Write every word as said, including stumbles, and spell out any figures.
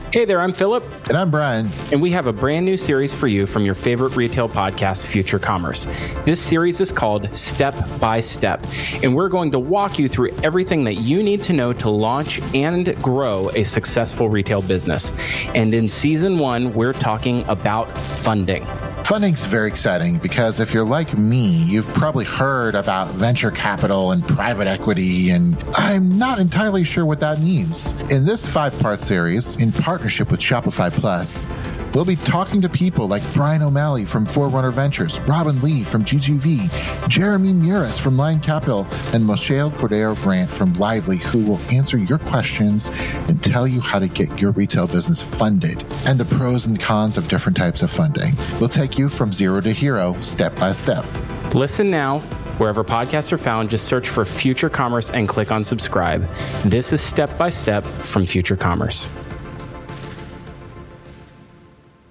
Hey there, I'm Philip. And I'm Brian. And we have a brand new series for you from your favorite retail podcast, Future Commerce. This series is called Step by Step, and we're going to walk you through everything that you need to know to launch and grow a successful retail business. And in season one, we're talking about funding. Funding's very exciting because if you're like me, you've probably heard about venture capital and private equity, and I'm not entirely sure what that means. In this five-part series, in partnership with Shopify Plus, we'll be talking to people like Brian O'Malley from Forerunner Ventures, Robin Lee from G G V, Jeremy Muris from Lion Capital, and Michelle Cordero Grant from Lively, who will answer your questions and tell you how to get your retail business funded and the pros and cons of different types of funding. We'll take you from zero to hero, step by step. Listen now. Wherever podcasts are found, just search for Future Commerce and click on subscribe. This is Step by Step from Future Commerce.